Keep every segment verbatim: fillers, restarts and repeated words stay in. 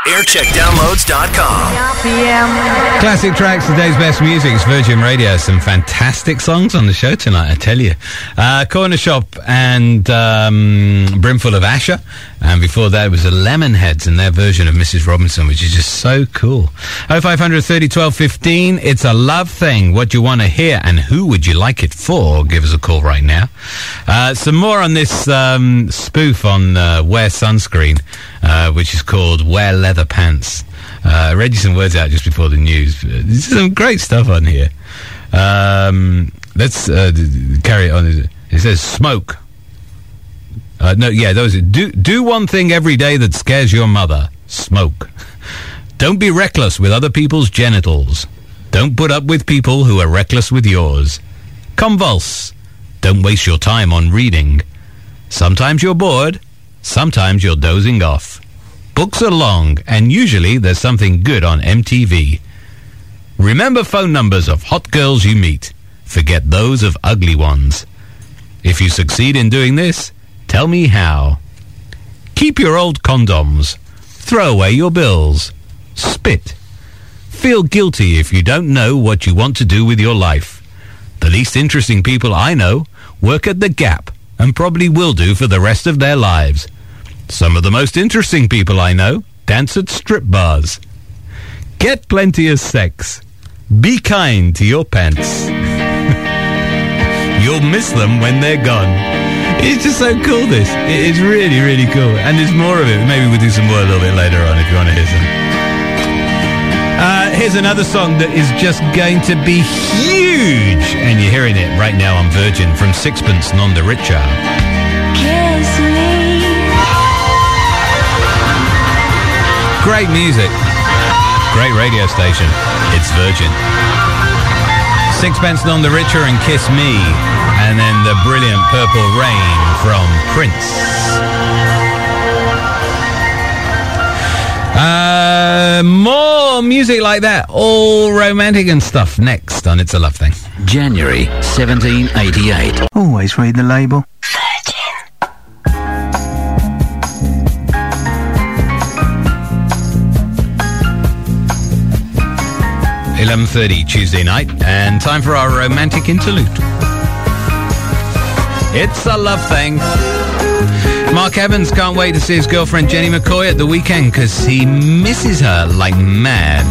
aircheck downloads dot com. Classic tracks, today's best music. It's Virgin Radio. Some fantastic songs on the show tonight, I tell you. Uh, Corner Shop and um, Brimful of Asher. And before that, it was the Lemonheads and their version of Missus Robinson, which is just so cool. oh five hundred thirty twelve fifteen. It's a love thing. What do you want to hear and who would you like it for? Give us a call right now. Uh, some more on this um, spoof on uh, Wear Sunscreen, uh, which is called Wear Leather Pants. Uh, I read you some words out just before the news. There's some great stuff on here. Um, let's uh, d- carry it on. It says smoke. Uh, no, yeah, those are, do do one thing every day that scares your mother. Smoke. Don't be reckless with other people's genitals. Don't put up with people who are reckless with yours. Convulse. Don't waste your time on reading. Sometimes you're bored. Sometimes you're dozing off. Books are long, and usually there's something good on M T V. Remember phone numbers of hot girls you meet. Forget those of ugly ones. If you succeed in doing this, tell me how. Keep your old condoms. Throw away your bills. Spit. Feel guilty if you don't know what you want to do with your life. The least interesting people I know work at the Gap and probably will do for the rest of their lives. Some of the most interesting people I know dance at strip bars. Get plenty of sex. Be kind to your pants. You'll miss them when they're gone. It's just so cool, this. It's really, really cool. And there's more of it. Maybe we'll do some more a little bit later on if you want to hear some. Uh, here's another song that is just going to be huge. And you're hearing it right now on Virgin from Sixpence None the Richer. Kiss me. Great music. Great radio station. It's Virgin. Sixpence None the Richer and Kiss Me. And then the brilliant Purple Rain from Prince. Uh, more music like that. All romantic and stuff next on It's a Love Thing. January seventeen eighty-eight. Always read the label. eleven thirty Tuesday night, and time for our romantic interlude. It's a love thing. Mark Evans can't wait to see his girlfriend Jenny McCoy at the weekend because he misses her like mad.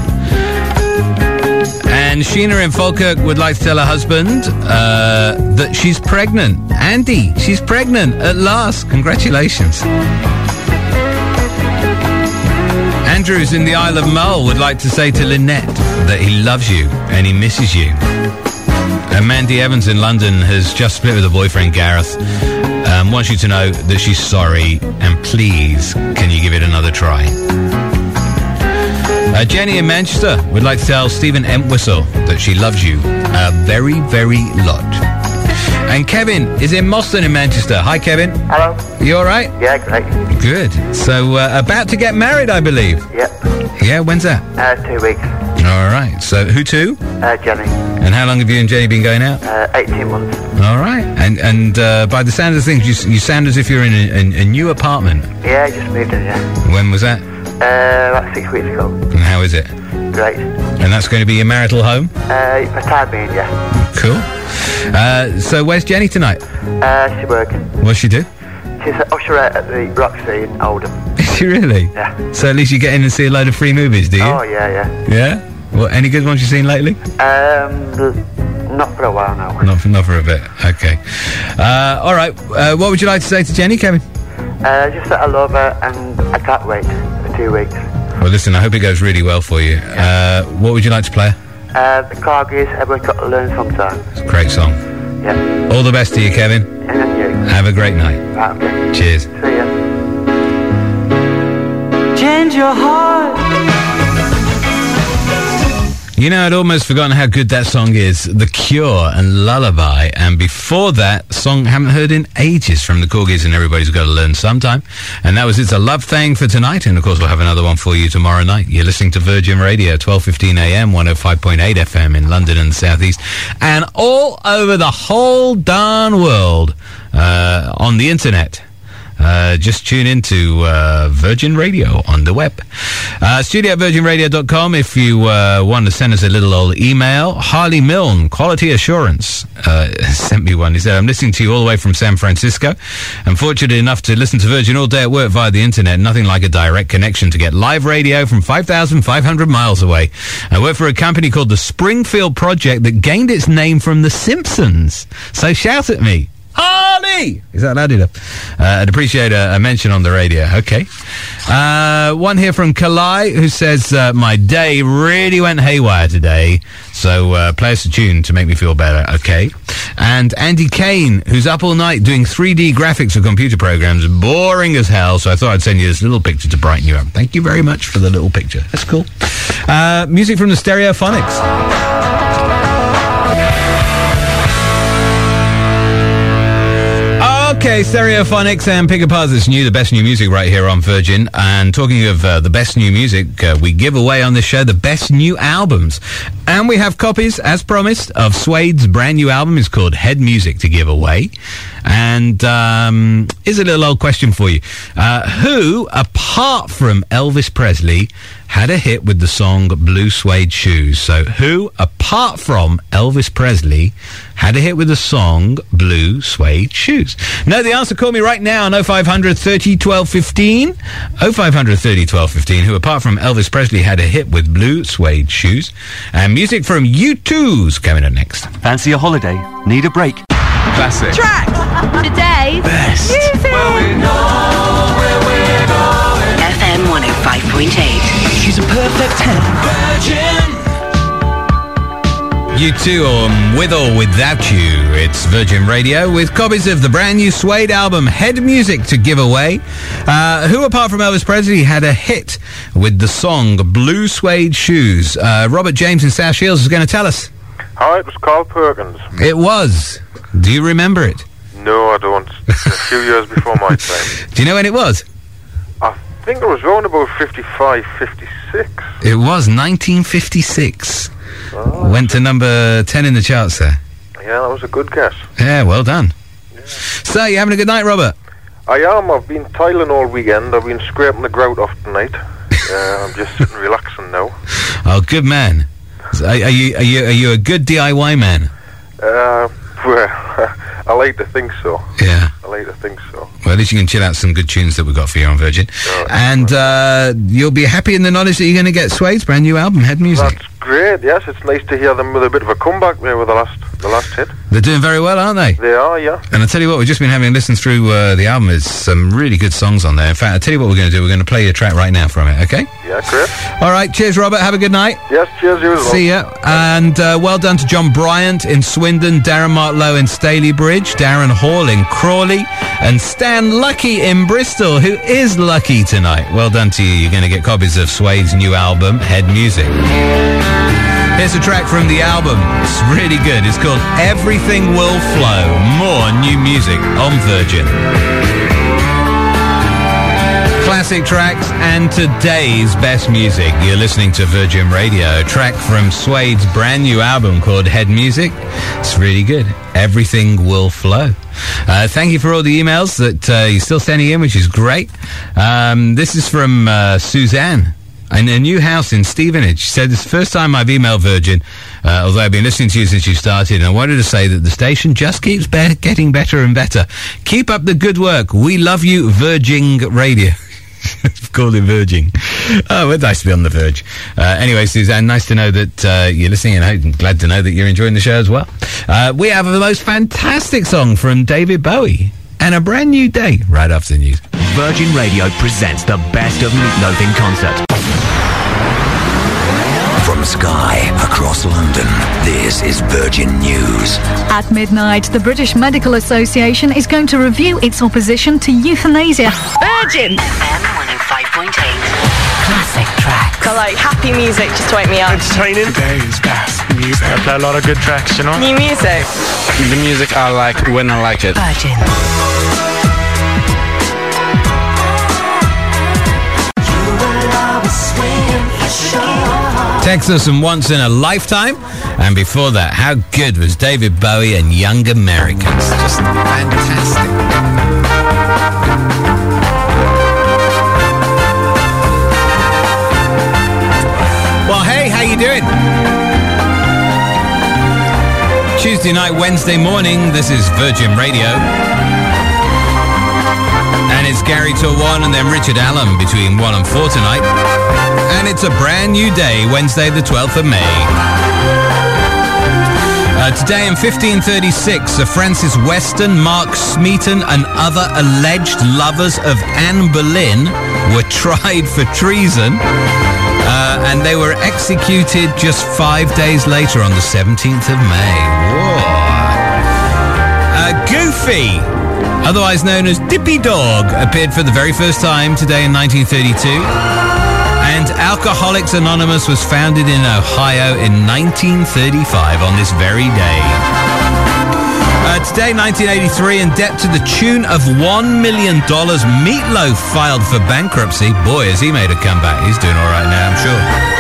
And Sheena in Falkirk would like to tell her husband uh, that she's pregnant. Andy, she's pregnant at last. Congratulations. Andrews in the Isle of Mull would like to say to Lynette that he loves you and he misses you. And Mandy Evans in London has just split with her boyfriend Gareth. Um, wants you to know that she's sorry and please, can you give it another try? Uh, Jenny in Manchester would like to tell Stephen Entwistle that she loves you a very, very lot. And Kevin is in Moston in Manchester. Hi, Kevin. Hello. You all right? Yeah, great. Good. So, uh, about to get married, I believe. Yep. Yeah, when's that? Uh, two weeks. All right. So, who to? Uh, Jenny. And how long have you and Jenny been going out? Uh, eighteen months. All right. And and uh, by the sound of things, you, you sound as if you're in a, a, a new apartment. Yeah, I just moved in, yeah. When was that? Uh, about six weeks ago. And how is it? Great. And that's going to be your marital home? Uh, for time being, yeah. Cool. Uh, so where's Jenny tonight? Uh, she's working. What's she do? She's an usherette at the Roxy in Oldham. Is she really? Yeah. So at least you get in and see a load of free movies, do you? Oh, yeah, yeah. Yeah? Well, any good ones you've seen lately? Um, not for a while now. Not for, not for a bit. Okay. Uh, all right. Uh, what would you like to say to Jenny, Kevin? Uh, just that I love her and I can't wait for two weeks. Well, listen, I hope it goes really well for you. Uh, what would you like to play? Uh, the Cargies, Everyone's Got to Learn Sometime. It's a great song. Yeah. All the best to you, Kevin. And then you. Have a great night. Right, okay. Cheers. See ya. Change your heart. You know, I'd almost forgotten how good that song is. The Cure and Lullaby. And before that, song I haven't heard in ages from the Corgis and Everybody's Got to Learn Sometime. And that was It's a Love Thing for tonight. And, of course, we'll have another one for you tomorrow night. You're listening to Virgin Radio, twelve fifteen a m, one oh five point eight F M in London and the South East. And all over the whole darn world uh, on the internet. uh, just tune into uh, Virgin Radio on the web. Uh, studio at virgin radio dot com if you uh, want to send us a little old email. Harley Milne, Quality Assurance, uh, sent me one. He said, I'm listening to you all the way from San Francisco. I'm fortunate enough to listen to Virgin all day at work via the internet. Nothing like a direct connection to get live radio from five thousand five hundred miles away. I work for a company called the Springfield Project that gained its name from The Simpsons. So shout at me. Harley! Is that loud enough? Uh, I'd appreciate a, a mention on the radio. Okay. Uh, one here from Kalai who says, uh, my day really went haywire today, so uh, play us a tune to make me feel better. Okay. And Andy Kane, who's up all night doing three D graphics for computer programs, boring as hell, so I thought I'd send you this little picture to brighten you up. Thank you very much for the little picture. That's cool. Uh, music from the Stereophonics. Okay, Stereophonics and Pick Apart This New, the best new music right here on Virgin. And talking of uh, the best new music, uh, we give away on this show the best new albums. And we have copies, as promised, of Suede's brand new album. It's called Head Music to give away. And um, here's a little old question for you. Uh, who, apart from Elvis Presley, had a hit with the song Blue Suede Shoes? So who, apart from Elvis Presley, had a hit with the song Blue Suede Shoes? Know the answer? Call me right now on oh five hundred thirty twelve fifteen. oh five hundred thirty twelve fifteen, who apart from Elvis Presley had a hit with Blue Suede Shoes. And music from U two's coming up next. Fancy a holiday? Need a break? Classic. Track. Today. Best. Music. Well, we know where we're going. F M one oh five point eight. She's a perfect ten. Virgin. U two, um, with or without you, it's Virgin Radio with copies of the brand new Suede album Head Music to give away. Uh, who, apart from Elvis Presley, had a hit with the song Blue Suede Shoes? Uh, Robert James in South Shields is going to tell us. Hi, it was Carl Perkins. It was. Do you remember it? No, I don't. It's a few years before my time. Do you know when it was? I think it was around about fifty-five, fifty-six. It was nineteen fifty-six. Oh, Went to number ten in the charts there. Yeah, that was a good guess. Yeah, well done. Yeah. So, you having a good night, Robert? I am. I've been tiling all weekend. I've been scraping the grout off tonight. uh, I'm just sitting relaxing now. Oh, good man. So, are, are you are you are you a good D I Y man? Uh, well, I like to think so. Yeah. I like to think so. Well, at least you can chill out some good tunes that we've got for you on Virgin. Oh, and uh, you'll be happy in the knowledge that you're going to get Suede's brand new album, Head Music. That's great, yes. It's nice to hear them with a bit of a comeback there with the last the last hit. They're doing very well, aren't they? They are, yeah. And I tell you what, we've just been having a listen through uh, the album. There's some really good songs on there. In fact, I tell you what we're going to do. We're going to play a track right now from it, okay? Yeah, great. All right, cheers, Robert. Have a good night. Yes, cheers, you as well. See ya. And uh, well done to John Bryant in Swindon, Darren Martlow in Stalybridge, Darren Hall in Crawley, and Stan Lucky in Bristol, who is lucky tonight. Well done to you. You're going to get copies of Suede's new album, Head Music. Here's a track from the album. It's really good. It's called Everything Will Flow. More new music on Virgin. Classic tracks and today's best music. You're listening to Virgin Radio. A track from Suede's brand new album called Head Music. It's really good. Everything Will Flow. Uh, thank you for all the emails that uh, you're still sending in, which is great. Um, this is from uh, Suzanne. In a new house in Stevenage. She said, it's the first time I've emailed Virgin, uh, although I've been listening to you since you started, and I wanted to say that the station just keeps be- getting better and better. Keep up the good work. We love you, Virgin Radio. Call it Virgin. Oh, it's nice to be on the verge. Uh, anyway, Suzanne, nice to know that uh, you're listening, and I'm glad to know that you're enjoying the show as well. Uh, we have the most fantastic song from David Bowie, and a brand new day right after the news. Virgin Radio presents the best of Meatloaf in concert. From Sky across London, this is Virgin News. At midnight, the British Medical Association is going to review its opposition to euthanasia. Virgin! F M one oh five point eight. Classic tracks. I like happy music just to wake me up. Entertaining. Today's best music. I play a lot of good tracks, you know? New music. The music I like when I like it. Virgin. Texas and Once in a Lifetime. And before that, how good was David Bowie and Young Americans? Just fantastic. you doing? Tuesday night, Wednesday morning, this is Virgin Radio. And it's Gary till one and then Richard Allen between one and four tonight. And it's a brand new day, Wednesday the twelfth of May. Uh, today in fifteen thirty-six, Sir Francis Weston, Mark Smeaton and other alleged lovers of Anne Boleyn were tried for treason. Uh, and they were executed just five days later on the seventeenth of May. Whoa. Uh, Goofy, otherwise known as Dippy Dog, appeared for the very first time today in nineteen thirty-two. And Alcoholics Anonymous was founded in Ohio in nineteen thirty-five on this very day. Uh, today, nineteen eighty-three, in debt to the tune of one million dollars, Meatloaf filed for bankruptcy. Boy, has he made a comeback. He's doing all right now, I'm sure.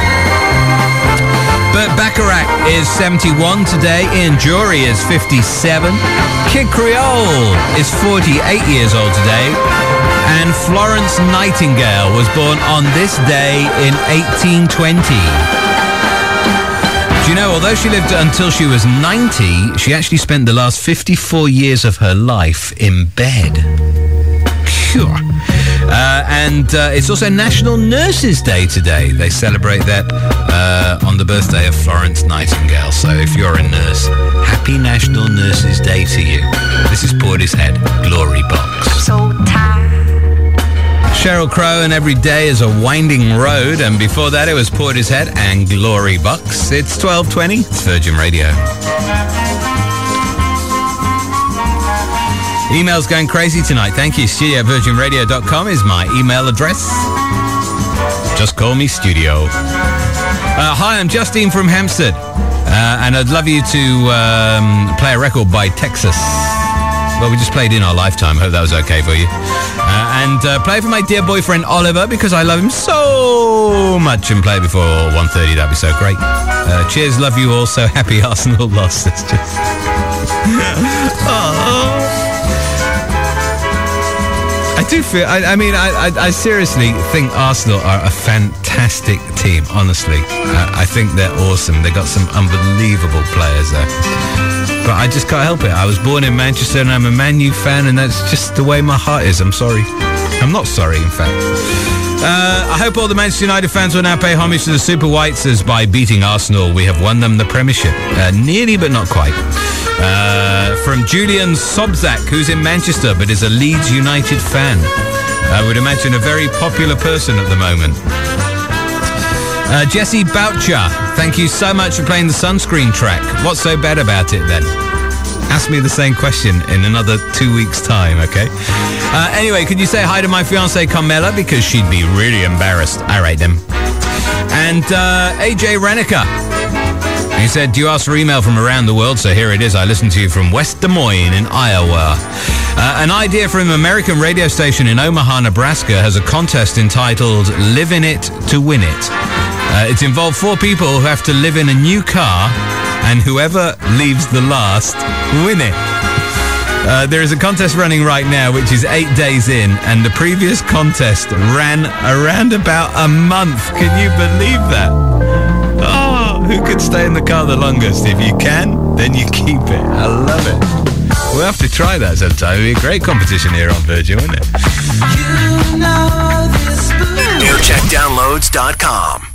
Burt Bacharach is seventy-one today. Ian Jury is fifty-seven. Kid Creole is forty-eight years old today. And Florence Nightingale was born on this day in eighteen twenty. Do you know, although she lived until she was ninety, she actually spent the last fifty-four years of her life in bed. Phew. Uh, and uh, it's also National Nurses Day today. They celebrate that uh, on the birthday of Florence Nightingale. So if you're a nurse, happy National Nurses Day to you. This is Portishead, Glory Box. So tired. Sheryl Crow and Every Day is a Winding Road, and before that it was Portishead and Glory Box. It's twelve twenty, it's Virgin Radio. Emails going crazy tonight. Thank you. Studio at virgin radio dot com is my email address. Just call me Studio. Uh, hi, I'm Justine from Hampstead, uh, and I'd love you to um, play a record by Texas. Well, we just played In Our Lifetime. Hope that was okay for you. Uh, and uh, play for my dear boyfriend Oliver, because I love him so much, and play before one thirty. That'd be so great. Uh, cheers, love you all. So happy Arsenal lost. It's just... oh. I do feel, I, I mean, I, I, I seriously think Arsenal are a fantastic team, honestly. Uh, I think they're awesome. They got some unbelievable players there. But I just can't help it. I was born in Manchester and I'm a Man U fan, and that's just the way my heart is. I'm sorry. I'm not sorry, in fact. Uh, I hope all the Manchester United fans will now pay homage to the Super Whites, as by beating Arsenal, we have won them the Premiership. Uh, nearly, but not quite. Uh, from Julian Sobzak, who's in Manchester but is a Leeds United fan. I would imagine a very popular person at the moment. Uh, Jesse Boucher, thank you so much for playing the Sunscreen track. What's so bad about it then? Ask me the same question in another two weeks' time, okay? Uh, anyway, could you say hi to my fiancée Carmela, because she'd be really embarrassed. All right, then. And uh, A J Renica. He said, do you ask for email from around the world? So here it is. I listen to you from West Des Moines in Iowa. Uh, an idea from an American radio station in Omaha, Nebraska has a contest entitled Live in It to Win It. Uh, it's involved four people who have to live in a new car, and whoever leaves the last, win it. Uh, there is a contest running right now, which is eight days in, and the previous contest ran around about a month. Can you believe that? Oh, who could stay in the car the longest? If you can, then you keep it. I love it. We'll have to try that sometime. It'll be a great competition here on Virgin, wouldn't it? new check downloads dot com